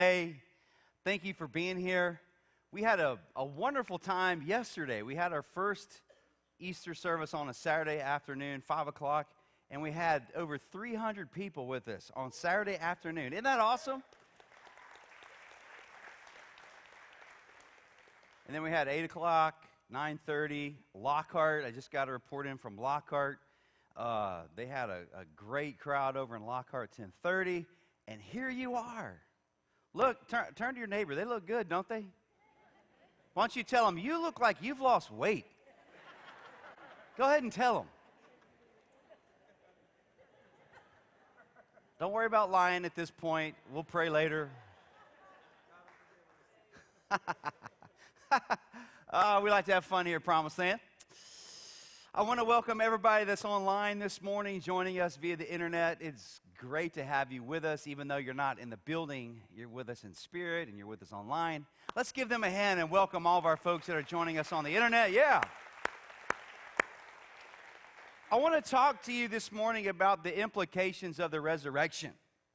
Hey, thank you for being here. We had a wonderful time yesterday. We had our first Easter service on a Saturday afternoon, 5 o'clock, and we had over 300 people with us on Saturday afternoon. Isn't that awesome? And then we had 8 o'clock, 9:30, Lockhart. I just got a report in from Lockhart. They had a great crowd over in Lockhart, 10:30, and here you are. Look, turn to your neighbor. They look good, don't they? Why don't you tell them, you look like you've lost weight. Go ahead and tell them. Don't worry about lying at this point. We'll pray later. We like to have fun here, Promised Land. I want to welcome everybody that's online this morning, joining us via the internet. It's great to have you with us, even though you're not in the building. You're with us in spirit, and you're with us online. Let's give them a hand and welcome all of our folks that are joining us on the internet. Yeah. I want to talk to you this morning about the implications of the resurrection.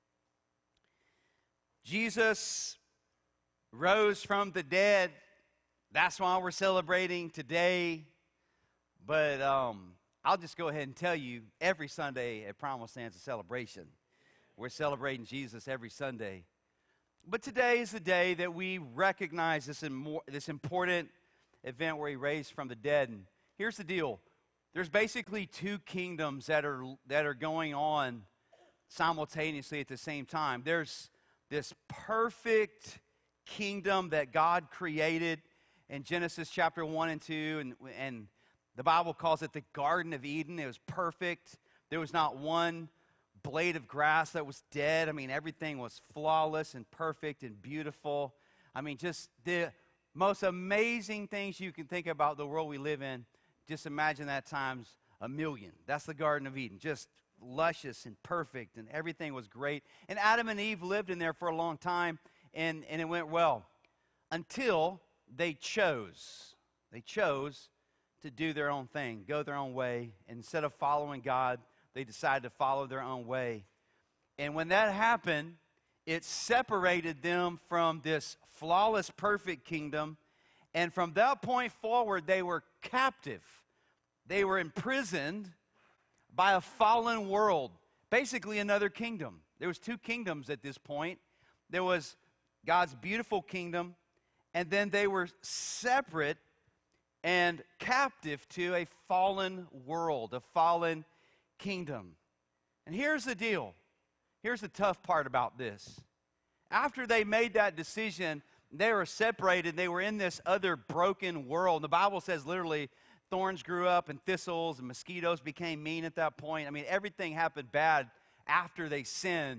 Jesus rose from the dead. That's why we're celebrating today. But I'll just go ahead and tell you, every Sunday at Promised Land's a celebration. We're celebrating Jesus every Sunday. But today is the day that we recognize this important event where he raised from the dead. And here's the deal. There's basically two kingdoms that are going on simultaneously at the same time. There's this perfect kingdom that God created in Genesis chapter 1 and 2, and the Bible calls it the Garden of Eden. It was perfect. There was not one blade of grass that was dead. I mean, everything was flawless and perfect and beautiful. I mean, just the most amazing things you can think about the world we live in. Just imagine that times a million. That's the Garden of Eden. Just luscious and perfect, and everything was great. And Adam and Eve lived in there for a long time, and it went well until they chose to do their own thing, go their own way. Instead of following God, they decided to follow their own way. And when that happened, it separated them from this flawless, perfect kingdom. And from that point forward, they were captive. They were imprisoned by a fallen world, basically another kingdom. There was two kingdoms at this point. There was God's beautiful kingdom, and then they were separate and captive to a fallen world, a fallen kingdom. And here's the deal. Here's the tough part about this. After they made that decision, they were separated. They were in this other broken world. The Bible says literally thorns grew up and thistles and mosquitoes became mean at that point. I mean, everything happened bad after they sinned.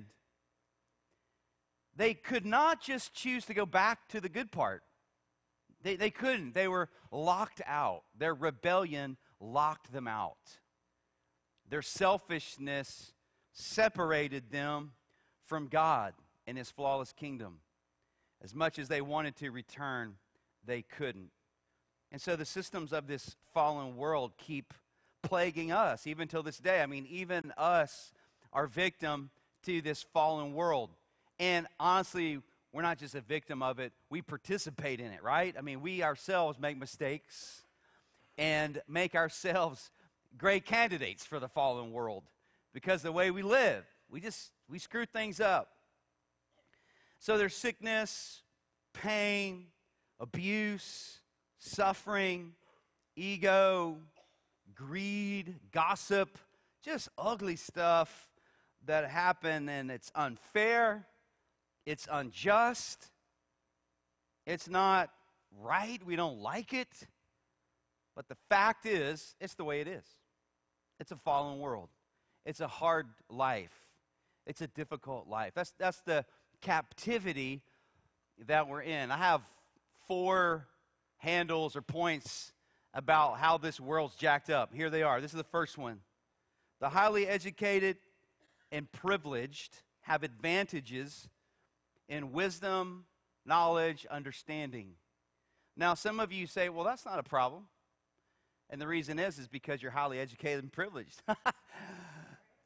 They could not just choose to go back to the good part. They couldn't. They were locked out. Their rebellion locked them out. Their selfishness separated them from God and his flawless kingdom. As much as they wanted to return, they couldn't. And so the systems of this fallen world keep plaguing us, even till this day. I mean, even us are victim to this fallen world. And honestly, we're not just a victim of it, we participate in it, right? I mean, we ourselves make mistakes and make ourselves great candidates for the fallen world because the way we live, we screw things up. So there's sickness, pain, abuse, suffering, ego, greed, gossip, just ugly stuff that happen, and it's unfair, it's unjust, it's not right, we don't like it, but the fact is, it's the way it is. It's a fallen world. It's a hard life. It's a difficult life. That's the captivity that we're in. I have 4 handles or points about how this world's jacked up. Here they are. This is the first one. The highly educated and privileged have advantages in wisdom, knowledge, understanding. Now, some of you say, well, that's not a problem. And the reason is because you're highly educated and privileged.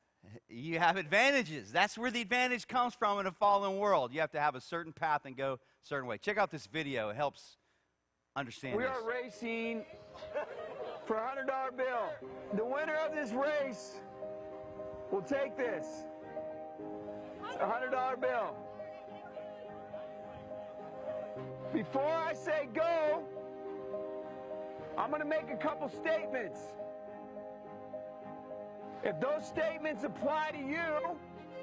you have advantages. That's where the advantage comes from in a fallen world. You have to have a certain path and go a certain way. Check out this video. It helps understand We this. are racing for a $100 bill. The winner of this race will take this. It's a $100 bill. Before I say go, I'm going to make a couple statements. If those statements apply to you,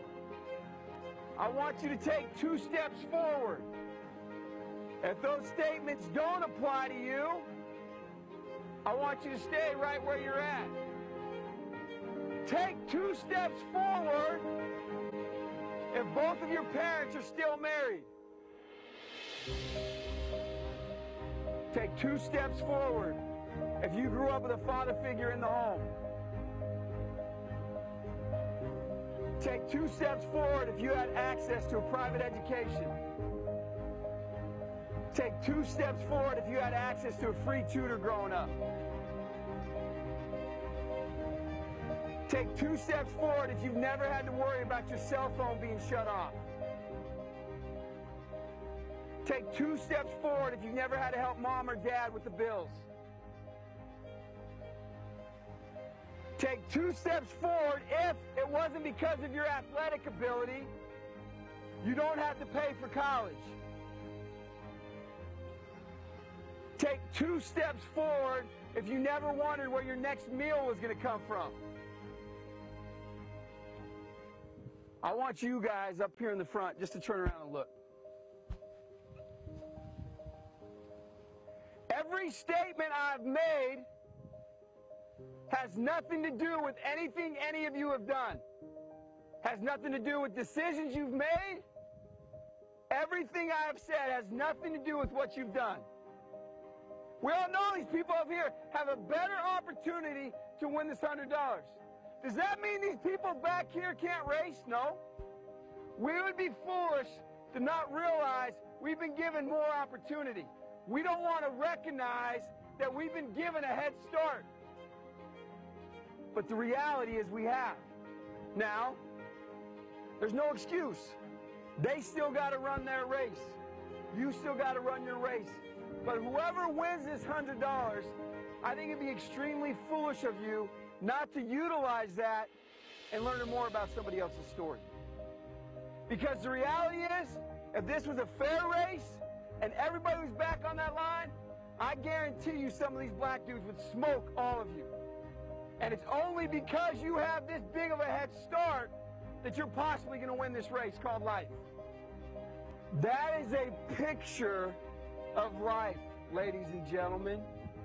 I want you to take 2 steps forward. If those statements don't apply to you, I want you to stay right where you're at. Take 2 steps forward if both of your parents are still married. Take 2 steps forward if you grew up with a father figure in the home. Take 2 steps forward if you had access to a private education. Take 2 steps forward if you had access to a free tutor growing up. Take 2 steps forward if you've never had to worry about your cell phone being shut off. Take 2 steps forward if you've never had to help mom or dad with the bills. Take 2 steps forward if it wasn't because of your athletic ability, you don't have to pay for college. Take 2 steps forward if you never wondered where your next meal was going to come from. I want you guys up here in the front just to turn around and look. Every statement I've made has nothing to do with anything any of you have done. Has nothing to do with decisions you've made. Everything I have said has nothing to do with what you've done. We all know these people up here have a better opportunity to win this $100. Does that mean these people back here can't race? No. We would be foolish to not realize we've been given more opportunity. We don't want to recognize that we've been given a head start. But the reality is we have. Now, there's no excuse. They still got to run their race. You still got to run your race. But whoever wins this $100, I think it'd be extremely foolish of you not to utilize that and learn more about somebody else's story. Because the reality is, if this was a fair race and everybody was back on that line, I guarantee you some of these black dudes would smoke all of you. And it's only because you have this big of a head start that you're possibly going to win this race called life. That is a picture of life, ladies and gentlemen.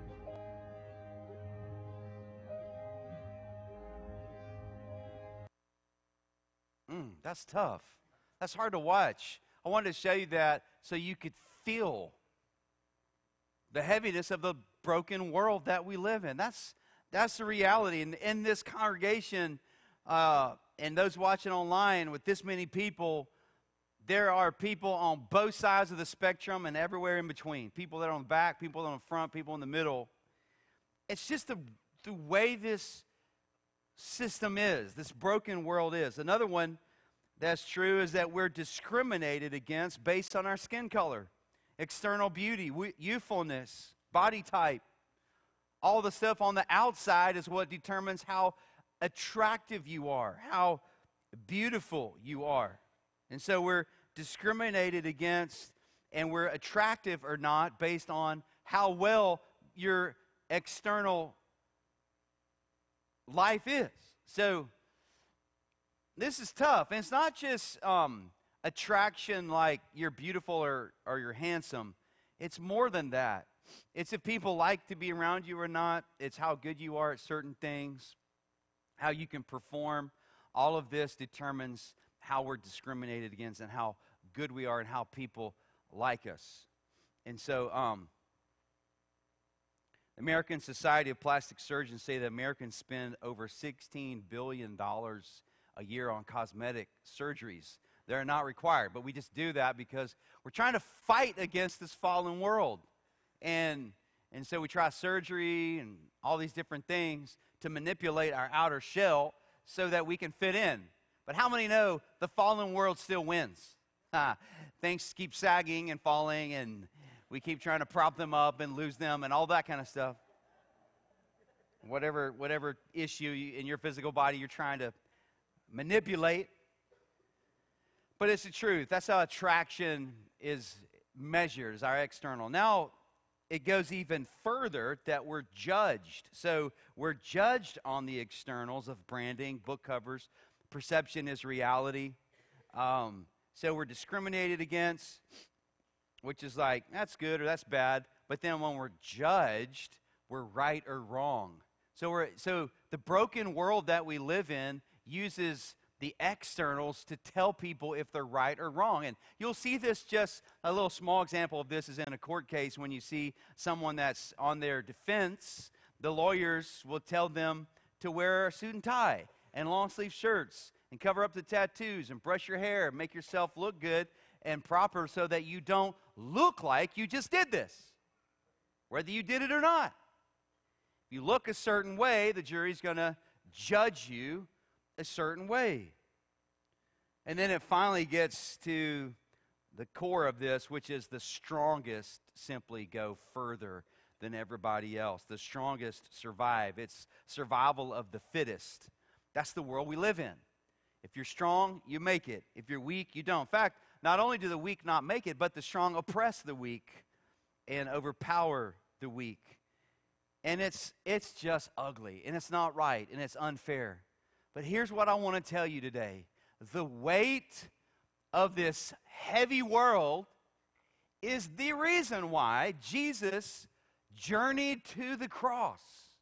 That's tough. That's hard to watch. I wanted to show you that so you could feel the heaviness of the broken world that we live in. That's the reality. And in this congregation and those watching online with this many people, there are people on both sides of the spectrum and everywhere in between. People that are on the back, people that are on the front, people in the middle. It's just the way this system is, this broken world is. Another one that's true is that we're discriminated against based on our skin color, external beauty, youthfulness, body type. All the stuff on the outside is what determines how attractive you are, how beautiful you are. And so we're discriminated against and we're attractive or not based on how well your external life is. So this is tough. And it's not just attraction like you're beautiful or you're handsome. It's more than that. It's if people like to be around you or not. It's how good you are at certain things, how you can perform. All of this determines how we're discriminated against and how good we are and how people like us. And so the American Society of Plastic Surgeons say that Americans spend over $16 billion a year on cosmetic surgeries. They're not required, but we just do that because we're trying to fight against this fallen world. And so we try surgery and all these different things to manipulate our outer shell so that we can fit in. But how many know the fallen world still wins? Things keep sagging and falling, and we keep trying to prop them up and lose them and all that kind of stuff. Whatever issue in your physical body you're trying to manipulate. But it's the truth. That's how attraction is measured, is our external. Now, it goes even further that we're judged. So we're judged on the externals of branding, book covers. Perception is reality. So we're discriminated against, which is like, that's good or that's bad. But then when we're judged, we're right or wrong. So the broken world that we live in uses the externals to tell people if they're right or wrong. And you'll see this, just a little small example of this is in a court case when you see someone that's on their defense, the lawyers will tell them to wear a suit and tie and long sleeve shirts and cover up the tattoos and brush your hair and make yourself look good and proper so that you don't look like you just did this, whether you did it or not. If you look a certain way, the jury's going to judge you a certain way. And then it finally gets to the core of this, which is the strongest simply go further than everybody else. The strongest survive. It's survival of the fittest. That's the world we live in. If you're strong, you make it. If you're weak, you don't. In fact, not only do the weak not make it, but the strong oppress the weak and overpower the weak. And it's just ugly, and it's not right, and it's unfair. But here's what I want to tell you today. The weight of this heavy world is the reason why Jesus journeyed to the cross.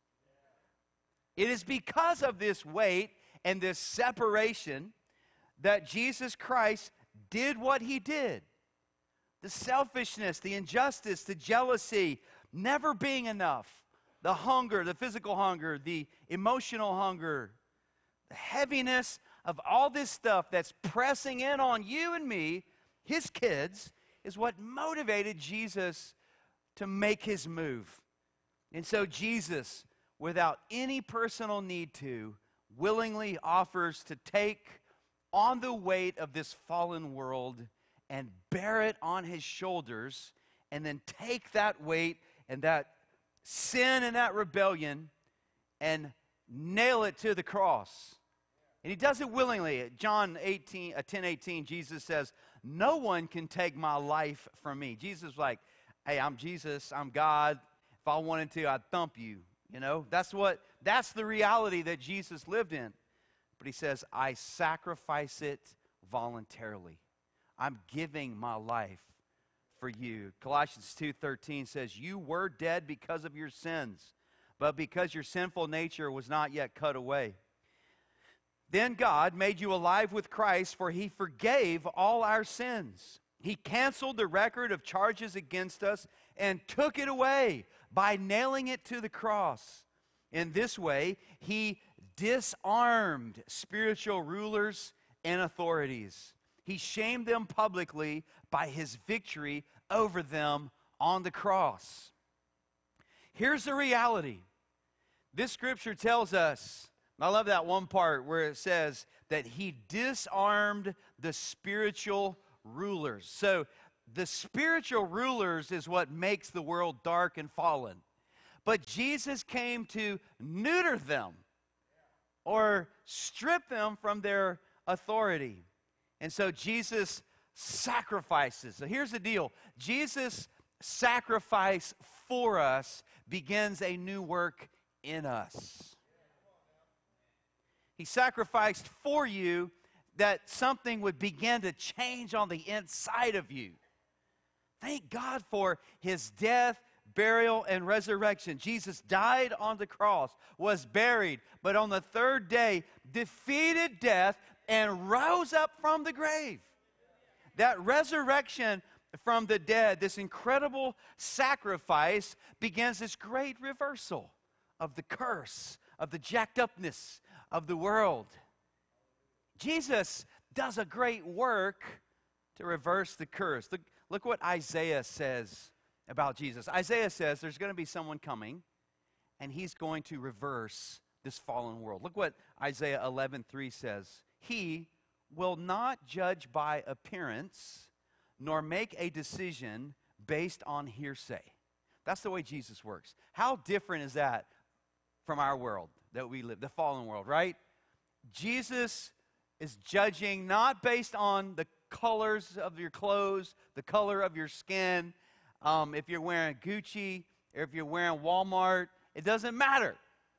It is because of this weight and this separation that Jesus Christ did what he did. The selfishness, the injustice, the jealousy, never being enough, the hunger, the physical hunger, the emotional hunger, the heaviness of all this stuff that's pressing in on you and me, his kids, is what motivated Jesus to make his move. And so Jesus, without any personal need to, willingly offers to take on the weight of this fallen world and bear it on his shoulders, and then take that weight and that sin and that rebellion and nail it to the cross. And he does it willingly. John 10:18, Jesus says, no one can take my life from me. Jesus was like, hey, I'm Jesus, I'm God. If I wanted to, I'd thump you. You know, that's the reality that Jesus lived in. But he says, I sacrifice it voluntarily. I'm giving my life for you. Colossians 2:13 says, you were dead because of your sins, but because your sinful nature was not yet cut away. Then God made you alive with Christ, for he forgave all our sins. He canceled the record of charges against us and took it away by nailing it to the cross. In this way, he disarmed spiritual rulers and authorities. He shamed them publicly by his victory over them on the cross. Here's the reality. This scripture tells us, I love that one part where it says that he disarmed the spiritual rulers. So the spiritual rulers is what makes the world dark and fallen. But Jesus came to neuter them or strip them from their authority. And so Jesus sacrifices. So here's the deal. Jesus' sacrifice for us begins a new work in us. He sacrificed for you that something would begin to change on the inside of you. Thank God for his death, burial, and resurrection. Jesus died on the cross, was buried, but on the third day defeated death and rose up from the grave. That resurrection from the dead, this incredible sacrifice, begins this great reversal of the curse, of the jacked upness of the world. Jesus does a great work to reverse the curse. Look what Isaiah says about Jesus. Isaiah says there's going to be someone coming, and he's going to reverse this fallen world. Look what Isaiah 11:3 says. he will not judge by appearance, nor make a decision based on hearsay. That's the way Jesus works. How different is that from our world that we live, the fallen world, right? Jesus is judging not based on the colors of your clothes, the color of your skin, if you're wearing Gucci or if you're wearing Walmart, it doesn't matter.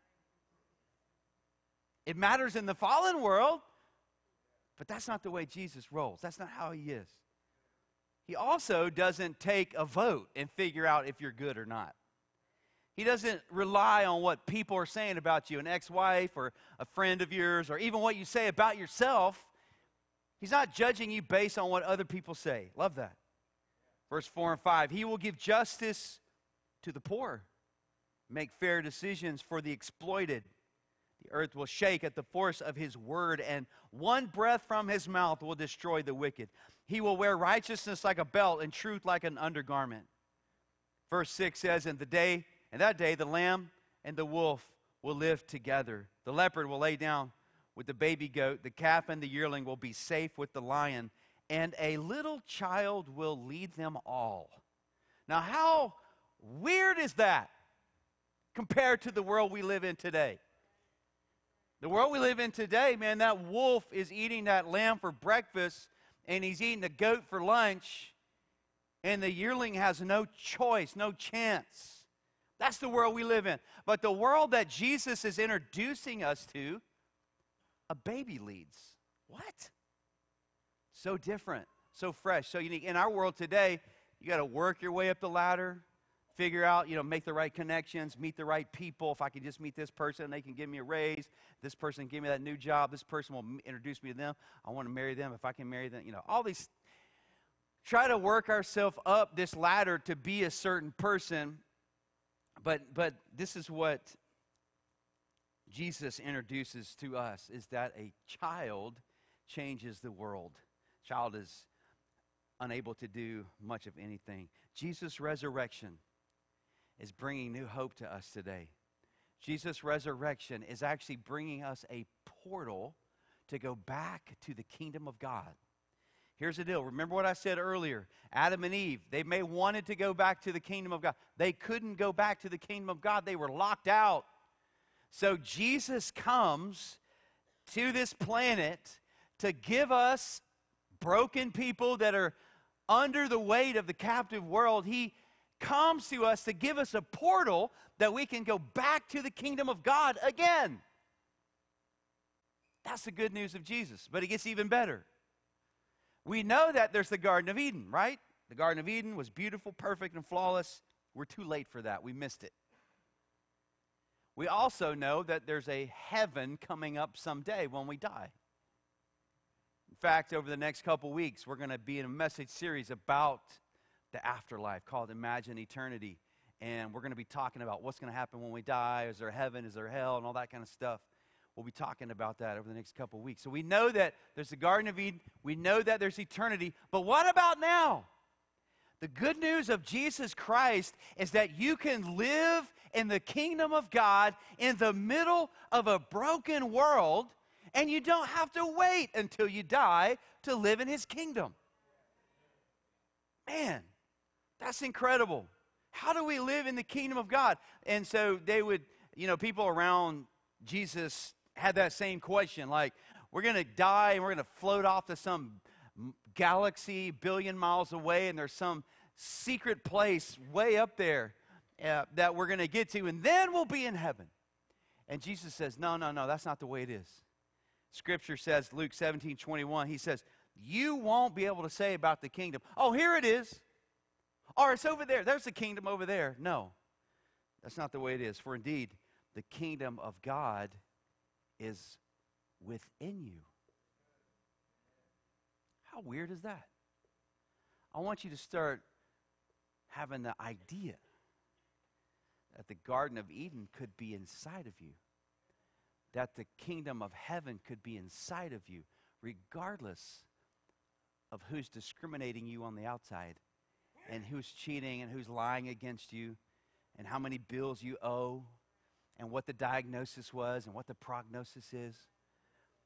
It matters in the fallen world, but that's not the way Jesus rolls. That's not how he is. He also doesn't take a vote and figure out if you're good or not. He doesn't rely on what people are saying about you, an ex-wife or a friend of yours, or even what you say about yourself. He's not judging you based on what other people say. Love that. Verse 4 and 5, he will give justice to the poor, make fair decisions for the exploited. The earth will shake at the force of his word, and one breath from his mouth will destroy the wicked. He will wear righteousness like a belt and truth like an undergarment. Verse 6 says, in that day, the lamb and the wolf will live together. The leopard will lay down with the baby goat. The calf and the yearling will be safe with the lion. And a little child will lead them all. Now, how weird is that compared to the world we live in today? The world we live in today, man, that wolf is eating that lamb for breakfast, and he's eating the goat for lunch, and the yearling has no choice, no chance. That's the world we live in. But the world that Jesus is introducing us to, a baby leads. What? So different, so fresh, so unique. In our world today, you got to work your way up the ladder, figure out, make the right connections, meet the right people. If I can just meet this person, they can give me a raise. This person give me that new job. This person will introduce me to them. I want to marry them. If I can marry them, all these. Try to work ourselves up this ladder to be a certain person. But this is what Jesus introduces to us, is that a child changes the world. Child is unable to do much of anything. Jesus' resurrection is bringing new hope to us today. Jesus' resurrection is actually bringing us a portal to go back to the kingdom of God. Here's the deal. Remember what I said earlier. Adam and Eve, they may wanted to go back to the kingdom of God. They couldn't go back to the kingdom of God. They were locked out. So Jesus comes to this planet to give us broken people that are under the weight of the captive world. He comes to us to give us a portal that we can go back to the kingdom of God again. That's the good news of Jesus. But it gets even better. We know that there's the Garden of Eden, right? The Garden of Eden was beautiful, perfect, and flawless. We're too late for that. We missed it. We also know that there's a heaven coming up someday when we die. In fact, over the next couple weeks, we're going to be in a message series about the afterlife called Imagine Eternity. And we're going to be talking about what's going to happen when we die. Is there heaven? Is there hell? And all that kind of stuff. We'll be talking about that over the next couple weeks. So we know that there's the Garden of Eden. We know that there's eternity. But what about now? The good news of Jesus Christ is that you can live in the kingdom of God in the middle of a broken world, and you don't have to wait until you die to live in his kingdom. Man, that's incredible. How do we live in the kingdom of God? And so they would, people around Jesus had that same question, like, we're going to die and we're going to float off to some galaxy billion miles away, and there's some secret place way up there that we're going to get to, and then we'll be in heaven. And Jesus says, no, that's not the way it is. Scripture says, Luke 17:21, he says, you won't be able to say about the kingdom, oh, here it is, or it's over there. There's the kingdom over there. No, that's not the way it is. For indeed, the kingdom of God is within you. How weird is that? I want you to start having the idea that the Garden of Eden could be inside of you, that the kingdom of heaven could be inside of you, regardless of who's discriminating you on the outside, and who's cheating, and who's lying against you, and how many bills you owe, and what the diagnosis was, and what the prognosis is.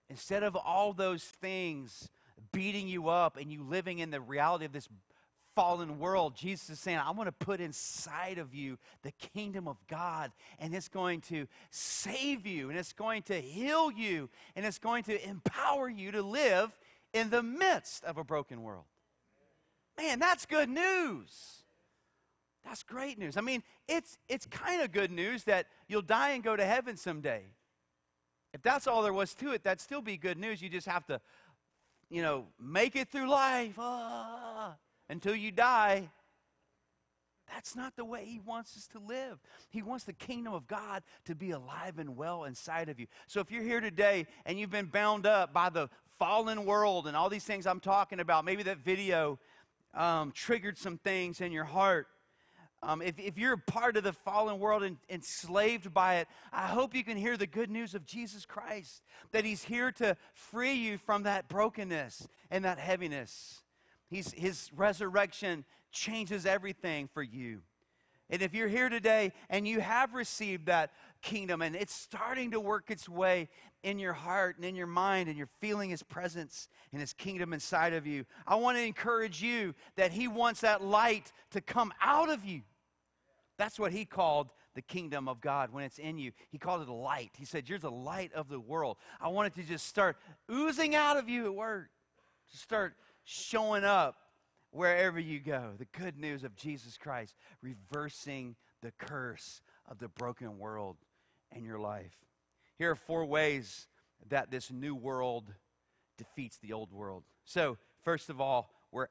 Instead of all those things beating you up and you living in the reality of this fallen world, Jesus is saying, I want to put inside of you the kingdom of God, and it's going to save you, and it's going to heal you, and it's going to empower you to live in the midst of a broken world. Man, that's good news. That's great news. I mean, it's kind of good news that you'll die and go to heaven someday. If that's all there was to it, that'd still be good news. You just have to, make it through life until you die. That's not the way he wants us to live. He wants the kingdom of God to be alive and well inside of you. So if you're here today and you've been bound up by the fallen world and all these things I'm talking about, maybe that video triggered some things in your heart. If you're a part of the fallen world and enslaved by it, I hope you can hear the good news of Jesus Christ, that he's here to free you from that brokenness and that heaviness. His resurrection changes everything for you. And if you're here today and you have received that kingdom and it's starting to work its way in your heart and in your mind and you're feeling his presence and his kingdom inside of you, I want to encourage you that he wants that light to come out of you. That's what he called the kingdom of God when it's in you. He called it a light. He said, you're the light of the world. I want it to just start oozing out of you at work. To start showing up wherever you go. The good news of Jesus Christ reversing the curse of the broken world in your life. Here are 4 ways that this new world defeats the old world. So, first of all, where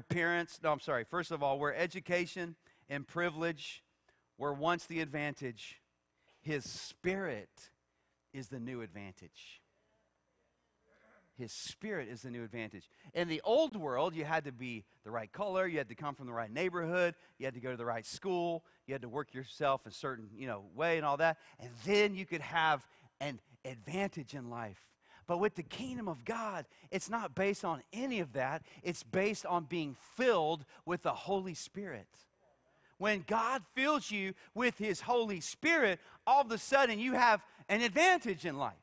education and privilege were once the advantage, his Spirit is the new advantage. His Spirit is the new advantage. In the old world, you had to be the right color, you had to come from the right neighborhood, you had to go to the right school, you had to work yourself a certain, way and all that, and then you could have an advantage in life. But with the kingdom of God, it's not based on any of that. It's based on being filled with the Holy Spirit. When God fills you with his Holy Spirit, all of a sudden you have an advantage in life.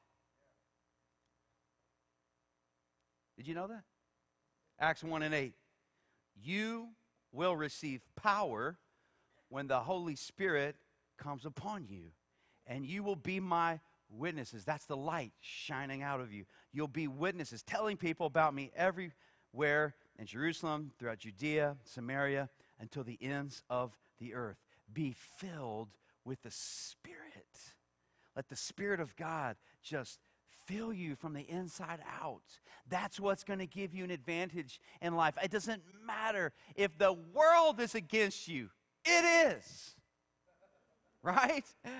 Did you know that? Acts 1:8. You will receive power when the Holy Spirit comes upon you, and you will be my witnesses. That's the light shining out of you. You'll be witnesses, telling people about me everywhere in Jerusalem, throughout Judea, Samaria, until the ends of the earth. Be filled with the Spirit. Let the Spirit of God just fill you from the inside out. That's what's going to give you an advantage in life. It doesn't matter if the world is against you. It is. Right?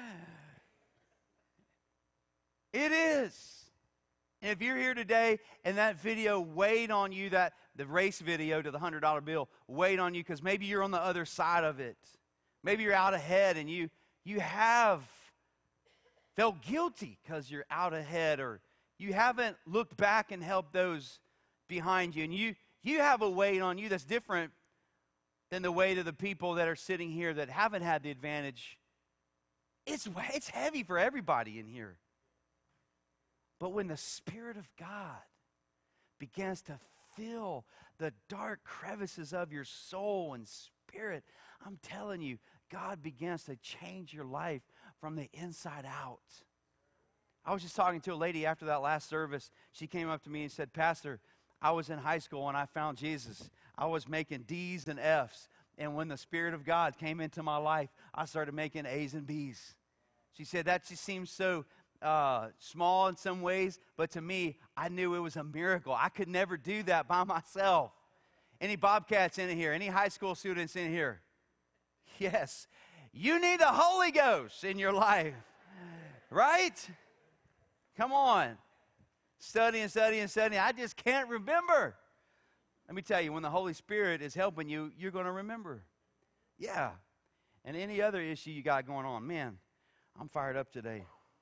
It is. And if you're here today and that video weighed on you, the race video to the $100 bill weighed on you because maybe you're on the other side of it. Maybe you're out ahead and you have felt guilty because you're out ahead, or you haven't looked back and helped those behind you, and you have a weight on you that's different than the weight of the people that are sitting here that haven't had the advantage. It's heavy for everybody in here. But when the Spirit of God begins to fill the dark crevices of your soul and spirit, I'm telling you, God begins to change your life from the inside out. I was just talking to a lady after that last service. She came up to me and said, Pastor, I was in high school when I found Jesus. I was making D's and F's. And when the Spirit of God came into my life, I started making A's and B's. She said, that just seems so small in some ways, but to me, I knew it was a miracle. I could never do that by myself. Any Bobcats in here? Any high school students in here? Yes. You need the Holy Ghost in your life, right? Come on. Study and study and study. I just can't remember. Let me tell you, when the Holy Spirit is helping you, you're going to remember. Yeah. And any other issue you got going on, man, I'm fired up today.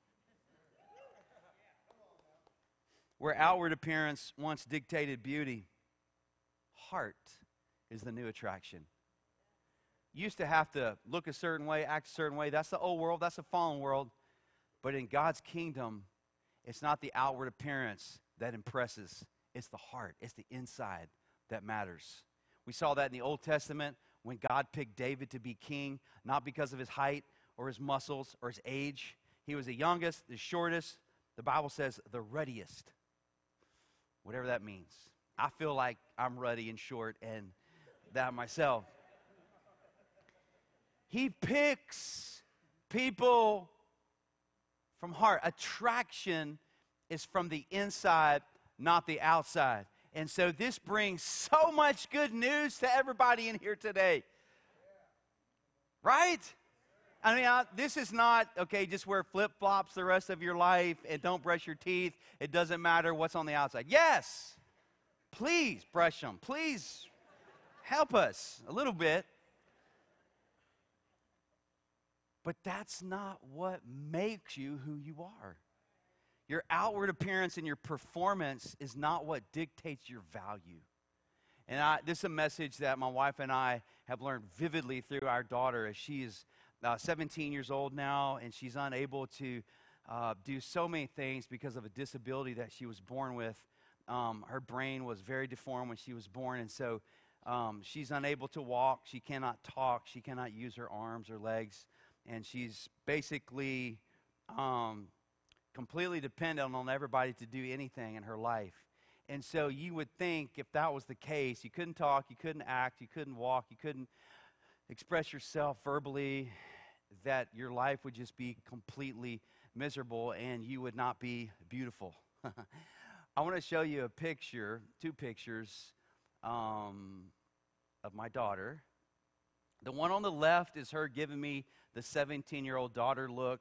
Where outward appearance once dictated beauty, heart is the new attraction. You used to have to look a certain way, act a certain way. That's the old world. That's the fallen world. But in God's kingdom, It's not the outward appearance that impresses. It's the heart. It's the inside that matters. We saw that in the Old Testament when God picked David to be king, not because of his height or his muscles or his age. He was the youngest, the shortest. The Bible says the ruddiest, whatever that means. I feel like I'm ruddy and short and that myself. He picks people from heart. Attraction is from the inside, not the outside. And so this brings so much good news to everybody in here today. Right? I mean, this is not, okay, just wear flip-flops the rest of your life and don't brush your teeth. It doesn't matter what's on the outside. Yes, please brush them. Please help us a little bit. But that's not what makes you who you are. Your outward appearance and your performance is not what dictates your value. And this is a message that my wife and I have learned vividly through our daughter as she is 17 years old now, and she's unable to do so many things because of a disability that she was born with. Her brain was very deformed when she was born, and so she's unable to walk. She cannot talk. She cannot use her arms or legs, and she's basically completely dependent on everybody to do anything in her life. And so you would think if that was the case, you couldn't talk, you couldn't act, you couldn't walk, you couldn't express yourself verbally, that your life would just be completely miserable and you would not be beautiful. I want to show you a picture, two pictures of my daughter. The one on the left is her giving me the 17-year-old daughter look.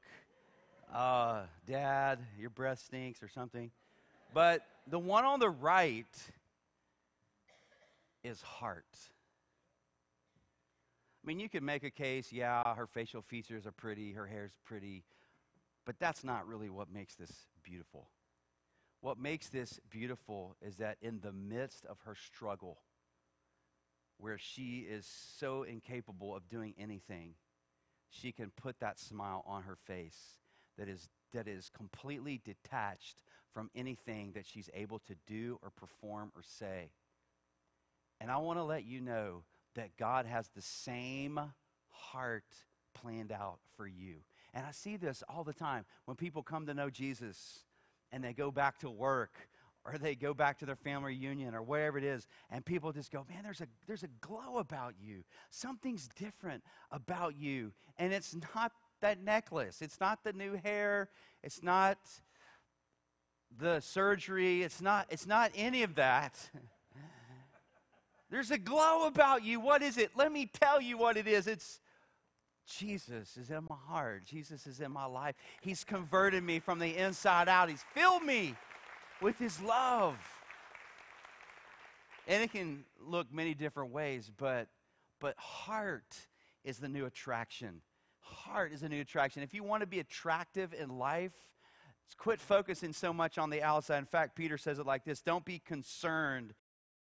Dad, your breath stinks or something. But the one on the right is heart. I mean, you could make a case, yeah, her facial features are pretty, her hair's pretty, but that's not really what makes this beautiful. What makes this beautiful is that in the midst of her struggle, where she is so incapable of doing anything, she can put that smile on her face that is completely detached from anything that she's able to do or perform or say. And I want to let you know that God has the same heart planned out for you. And I see this all the time when people come to know Jesus and they go back to work or they go back to their family reunion or wherever it is, and people just go, man, there's a glow about you. Something's different about you. And it's not that necklace. It's not the new hair. It's not the surgery. It's not any of that. There's a glow about you. What is it? Let me tell you what it is. It's Jesus is in my heart. Jesus is in my life. He's converted me from the inside out. He's filled me with his love. And it can look many different ways, but heart is the new attraction. Heart is a new attraction. If you want to be attractive in life, quit focusing so much on the outside. In fact, Peter says it like this: don't be concerned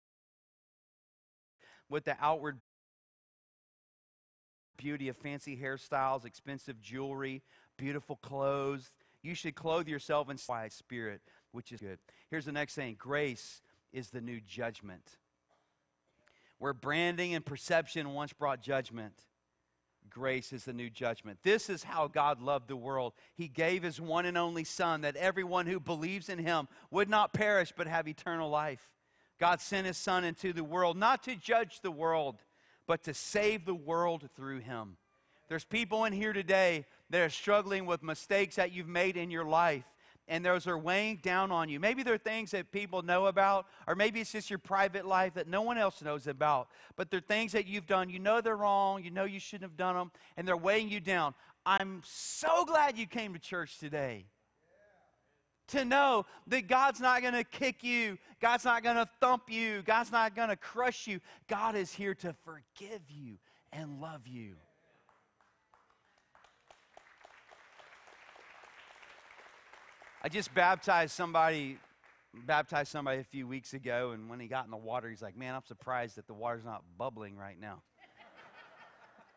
with the outward beauty of fancy hairstyles, expensive jewelry, beautiful clothes. You should clothe yourself in quiet spirit, which is good. Here's the next thing. Grace is the new judgment. Where branding and perception once brought judgment, grace is the new judgment. This is how God loved the world. He gave his one and only Son that everyone who believes in him would not perish but have eternal life. God sent his Son into the world not to judge the world, but to save the world through him. There's people in here today that are struggling with mistakes that you've made in your life, and those are weighing down on you. Maybe they're things that people know about, or maybe it's just your private life that no one else knows about. But they're things that you've done. You know they're wrong. You know you shouldn't have done them, and they're weighing you down. I'm so glad you came to church today. To know that God's not going to kick you. God's not going to thump you. God's not going to crush you. God is here to forgive you and love you. I just baptized somebody a few weeks ago, and when he got in the water, he's like, man, I'm surprised that the water's not bubbling right now.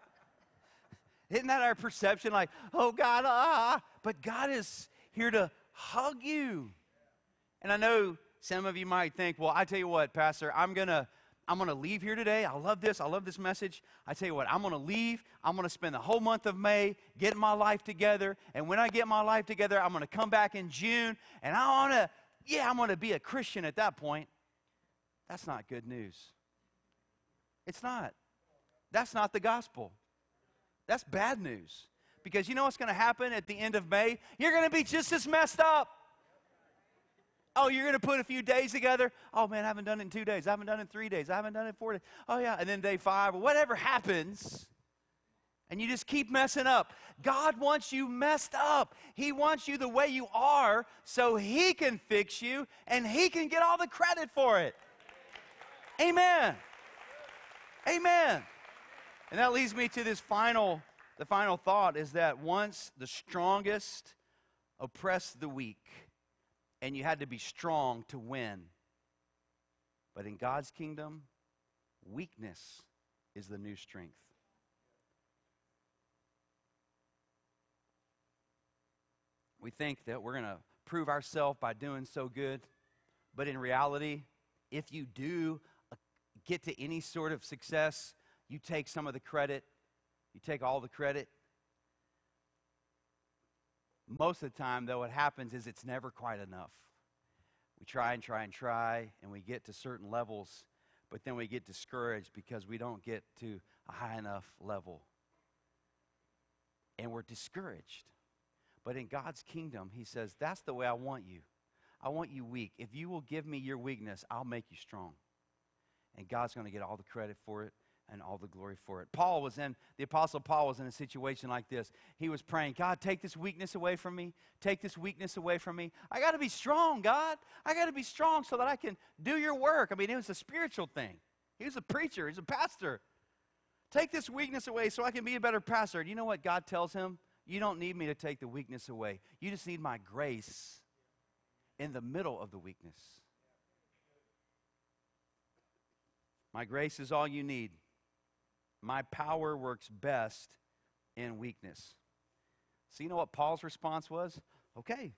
Isn't that our perception? Like, oh, God, But God is here to hug you. And I know some of you might think, well, I tell you what, Pastor, I'm gonna leave here today. I love this message. I tell you what, I'm gonna leave. I'm gonna spend the whole month of May getting my life together. And when I get my life together, I'm gonna come back in June, and I'm gonna be a Christian at that point. That's not good news. It's not. That's not the gospel. That's bad news. Because you know what's going to happen at the end of May? You're going to be just as messed up. Oh, you're going to put a few days together? Oh, man, I haven't done it in 2 days. I haven't done it in 3 days. I haven't done it in 4 days. Oh, yeah. And then day 5 or whatever happens, and you just keep messing up. God wants you messed up. He wants you the way you are so He can fix you and He can get all the credit for it. Amen. Amen. And that leads me to the final thought is that once the strongest oppressed the weak, and you had to be strong to win. But in God's kingdom, weakness is the new strength. We think that we're going to prove ourselves by doing so good, but in reality, if you do get to any sort of success, you take some of the credit, you take all the credit. Most of the time, though, what happens is it's never quite enough. We try and try and try, and we get to certain levels, but then we get discouraged because we don't get to a high enough level. And we're discouraged. But in God's kingdom, He says, that's the way I want you. I want you weak. If you will give me your weakness, I'll make you strong. And God's going to get all the credit for it and all the glory for it. The Apostle Paul was in a situation like this. He was praying, God, take this weakness away from me. Take this weakness away from me. I got to be strong, God. I got to be strong so that I can do your work. I mean, it was a spiritual thing. He was a preacher. He's a pastor. Take this weakness away so I can be a better pastor. And you know what God tells him? You don't need me to take the weakness away. You just need my grace in the middle of the weakness. My grace is all you need. My power works best in weakness. So you know what Paul's response was? Okay.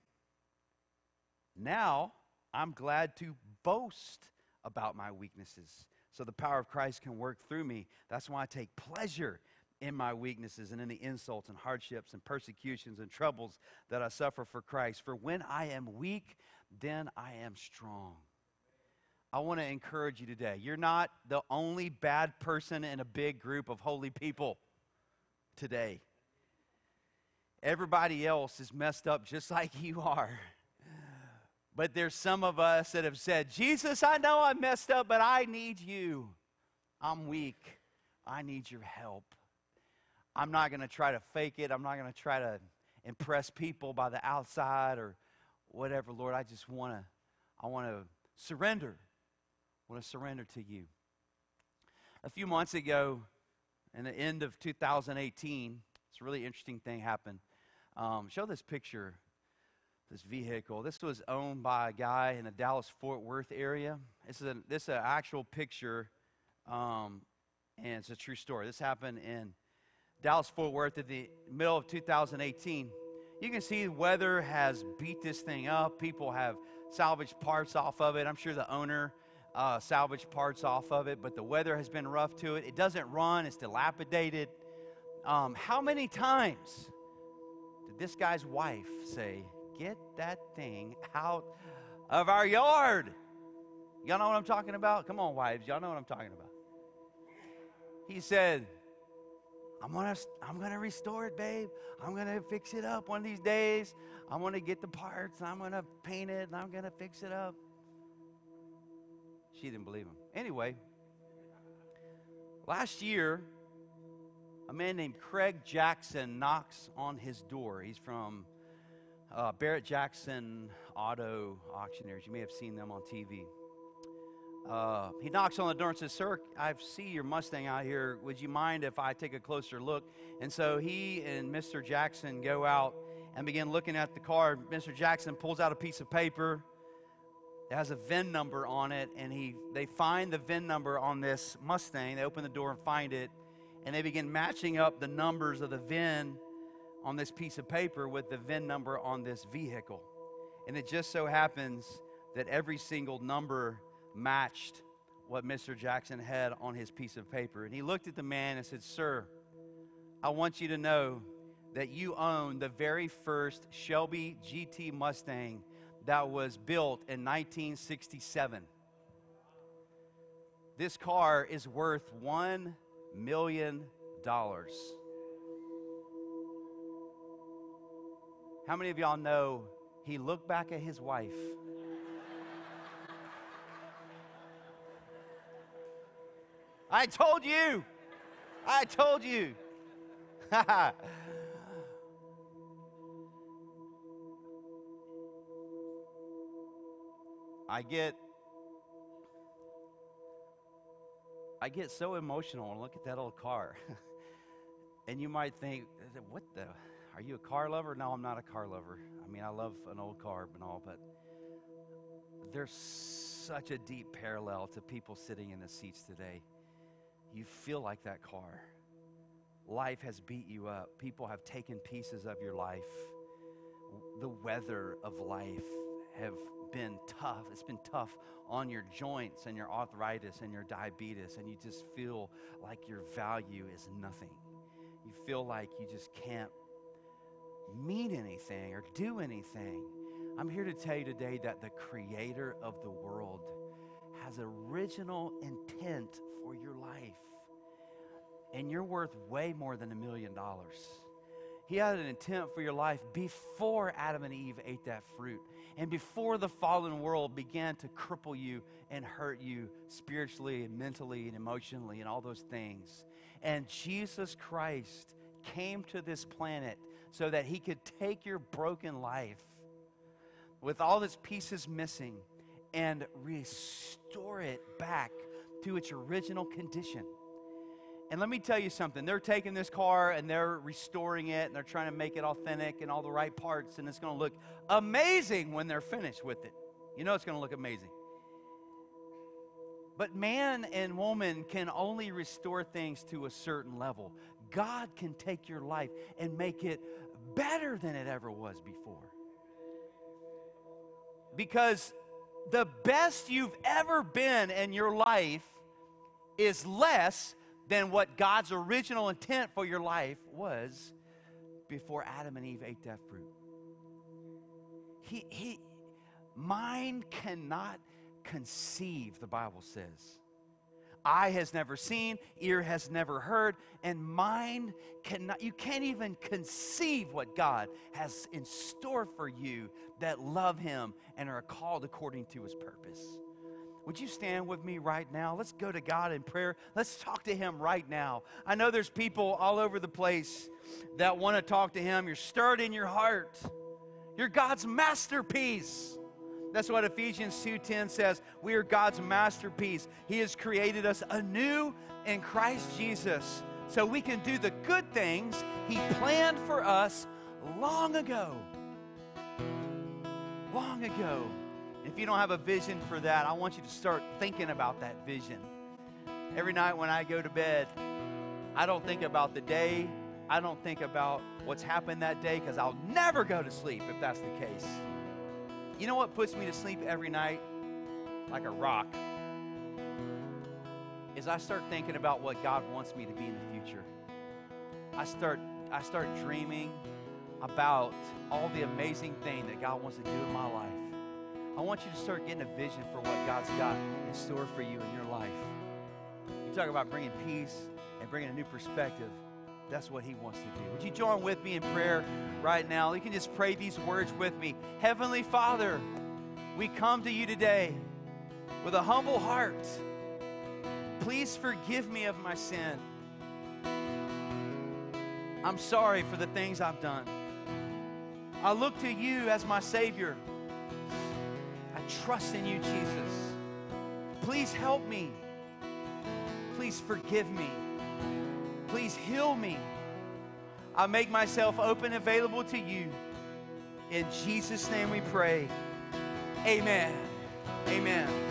Now I'm glad to boast about my weaknesses so the power of Christ can work through me. That's why I take pleasure in my weaknesses and in the insults and hardships and persecutions and troubles that I suffer for Christ. For when I am weak, then I am strong. I want to encourage you today. You're not the only bad person in a big group of holy people today. Everybody else is messed up just like you are. But there's some of us that have said, Jesus, I know I'm messed up, but I need you. I'm weak. I need your help. I'm not going to try to fake it. I'm not going to try to impress people by the outside or whatever, Lord. I want to surrender. I want to surrender to you. A few months ago, in the end of 2018, it's a really interesting thing happened. Show this picture, this vehicle. This was owned by a guy in the Dallas-Fort Worth area. This is an actual picture, and it's a true story. This happened in Dallas-Fort Worth at the middle of 2018. You can see the weather has beat this thing up. People have salvaged parts off of it. I'm sure the owner salvaged parts off of it, but the weather has been rough to it. It doesn't run. It's dilapidated. How many times did this guy's wife say, get that thing out of our yard? Y'all know what I'm talking about? Come on, wives. Y'all know what I'm talking about. He said, I'm gonna restore it, babe. I'm gonna fix it up one of these days. I'm gonna get the parts, and I'm gonna paint it, and I'm gonna fix it up. She didn't believe him. Anyway, last year, a man named Craig Jackson knocks on his door. He's from Barrett Jackson Auto Auctioneers. You may have seen them on TV. He knocks on the door and says, sir, I see your Mustang out here. Would you mind if I take a closer look? And so he and Mr. Jackson go out and begin looking at the car. Mr. Jackson pulls out a piece of paper. It has a VIN number on it, and they find the VIN number on this Mustang. They open the door and find it, and they begin matching up the numbers of the VIN on this piece of paper with the VIN number on this vehicle. And it just so happens that every single number matched what Mr. Jackson had on his piece of paper. And he looked at the man and said, "Sir, I want you to know that you own the very first Shelby GT Mustang that was built in 1967. This car is worth $1 million. How many of y'all know he looked back at his wife? I told you. I told you. I get so emotional and look at that old car. And you might think, what the, are you a car lover? No, I'm not a car lover. I mean, I love an old car and all, but there's such a deep parallel to people sitting in the seats today. You feel like that car. Life has beat you up. People have taken pieces of your life. The weather of life have been tough. It's been tough on your joints and your arthritis and your diabetes, and you just feel like your value is nothing. You feel like you just can't mean anything or do anything. I'm here to tell you today that the Creator of the world has original intent for your life. And you're worth way more than $1 million. He had an intent for your life before Adam and Eve ate that fruit, and before the fallen world began to cripple you and hurt you spiritually and mentally and emotionally and all those things. And Jesus Christ came to this planet so that he could take your broken life with all its pieces missing and restore it back to its original condition. And let me tell you something. They're taking this car and they're restoring it and they're trying to make it authentic and all the right parts, and it's going to look amazing when they're finished with it. You know it's going to look amazing. But man and woman can only restore things to a certain level. God can take your life and make it better than it ever was before. Because the best you've ever been in your life is less than what God's original intent for your life was before Adam and Eve ate that fruit. Mind cannot conceive, the Bible says. Eye has never seen, ear has never heard, and mind cannot, you can't even conceive what God has in store for you that love him and are called according to his purpose. Would you stand with me right now? Let's go to God in prayer. Let's talk to him right now. I know there's people all over the place that want to talk to him. You're stirred in your heart. You're God's masterpiece. That's what Ephesians 2:10 says. We are God's masterpiece. He has created us anew in Christ Jesus so we can do the good things he planned for us long ago. Long ago. If you don't have a vision for that, I want you to start thinking about that vision. Every night when I go to bed, I don't think about the day. I don't think about what's happened that day, because I'll never go to sleep if that's the case. You know what puts me to sleep every night like a rock? Is I start thinking about what God wants me to be in the future. I start dreaming about all the amazing things that God wants to do in my life. I want you to start getting a vision for what God's got in store for you in your life. You talk about bringing peace and bringing a new perspective. That's what he wants to do. Would you join with me in prayer right now? You can just pray these words with me. Heavenly Father, we come to you today with a humble heart. Please forgive me of my sin. I'm sorry for the things I've done. I look to you as my Savior. I trust in you, Jesus. Please help me. Please forgive me. Please heal me. I make myself open and available to you. In Jesus' name we pray. Amen. Amen.